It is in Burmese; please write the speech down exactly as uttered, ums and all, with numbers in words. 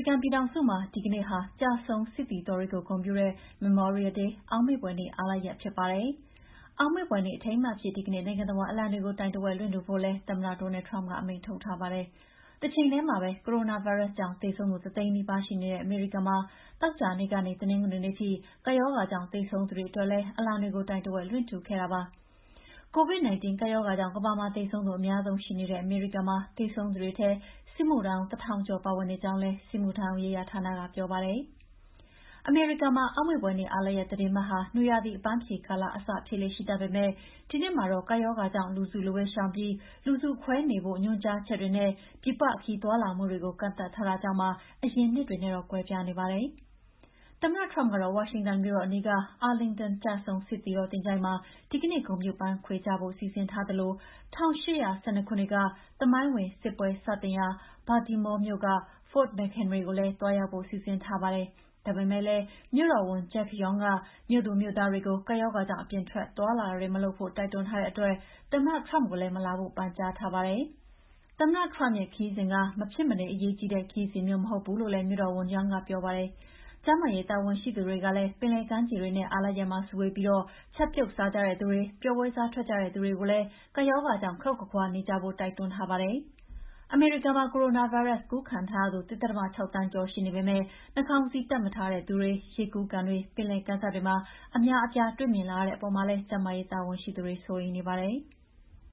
ကန်ပြည်ထောင်စုမှာဒီကနေ့ဟာကျဆုံးစစ်သည်တော်တွေကိုဂုဏ်ပြုတဲ့ Memorial Day အောက်မေ့ဖွယ်နေ့အားလပ်ရက်ဖြစ်ပါတယ်။အောက်မေ့ဖွယ်နေ့အထိမ်းအမှတ်အဖြစ်ဒီကနေ့နိုင်ငံတော်ဝန်အလံတွေကိုတိုင်တဝက်လွှင့်ထူဖို့လည်းသမ္မတ Donald Trump ကအမိန့်ထုတ်ထားပါတယ်။တစ်ချိန်တည်းမှာပဲကိုရိုနာဗိုင်းရပ်စ်ကြောင့်သေဆုံးသူတစ်သိန်းနီးပါးရှိနေတဲ့အမေရိကန်မှာသောကြာနေ့ကနေတနင်္ဂနွေနေ့ထိကပ်ရောဂါကြောင့်သေဆုံးသူတွေအတွက်လည်းအလံတွေကိုတိုင်တဝက်လွှင့်ထူခဲ့တာပါ။ COVID 19 ကပ်ရောဂါကြောင့်ကမ္ဘာမှာသေဆုံးသူအများဆုံးရှိနေတဲ့အမေရိကန်မှာသေဆုံးသူတွေထဲစစ်မှုထမ်းတစ်ထောင်ကျော်ပါဝင်နေကြောင်းလည်းစစ်မှုထမ်းရေးရာဌာနကပြောပါတယ်။အမေရိကန်မှာအောက်မေ့ဖွယ်နေ့အားလပ်ရက်သီတင်းပတ်ဟာနွေရာသီအပန်းဖြေကာလအစဖြစ်လေ့ရှိတတ်ပေမဲ့ဒီနှစ်မှာတော့ကပ်ရောဂါကြောင့်လူစုလူဝေးရှောင်ပြီးလူစုခွဲနေဖို့ညွှန်ကြားချက်တွေနဲ့ပြည်ပခရီးသွားလာမှုတွေကိုကန့်သတ်ထားတာကြောင့်ပါအရင်နှစ်တွေနဲ့တော့ကွဲပြားနေပါတယ်။သမ္မတ Trump ကတော့ဝါရှင်တန်မြို့တော်အနီးက Arlington ကျဆုံးစစ်သည်တော်သင်္ချိုင်းမှာဒီကနေ့ဂုဏ်ပြုပန်းခွေချဖို့စီစဉ်ထားသလို၁၈၁၂ခုနှစ်ကသမိုင်းဝင်စစ်ပွဲစတင်ရာ Baltimore မြို့က Fort McHenry ကိုလည်းသွားရောက်ဖို့စီစဉ်ထားပါတယ်။ဒါပေမဲ့လည်းမြို့တော်ဝန် Jack Young ကမြို့သူမြို့သားတွေကိုကပ်ရောဂါကြောင့်အပြင်ထွက်သွားလာတာတွေမလုပ်ဖို့တိုက်တွန်းထားတဲ့အတွက်သမ္မတ Trump ကိုလည်းမလာဖို့ပန်ကြားထားပါတယ်။သမ္မတ Trump ရဲ့ခရီးစဉ်ကမဖြစ်မနေအရေးကြီးတဲ့ခရီးစဉ်မျိုးမဟုတ်ဘူးလို့လည်းမြို့တော်ဝန် Young ကပြောပါတယ်။ကျန်းမာရေးတာဝန်ရှိသူတွေကလည်းပင်လယ်ကမ်းခြေတွေနဲ့အားလပ်ရက်မှာစုဝေးပြီးချက်ပြုတ်စားကြတဲ့သူတွေပျော်ပွဲစားထွက်ကြတဲ့သူတွေကိုလည်းကပ်ရောဂါကြောင့်ခပ်ခွါခွါနေကြဖို့တိုက်တွန်းထားပါတယ်။အမေရိကန်မှာကိုရိုနာဗိုင်းရပ်စ်ကူးခံထားရသူ ၁.၆ သန်းကျော်ရှိနေပေမဲ့နှာခေါင်းစည်းတပ်မထားတဲ့သူတွေရေကူးကန်တွေပင်လယ်ကမ်းစပ်တွေမှာအများအပြားတွေ့မြင်လာရတဲ့အပေါ်မှာလည်းကျန်းမာရေးတာဝန်ရှိသူတွေစိုးရိမ်နေပါတယ်။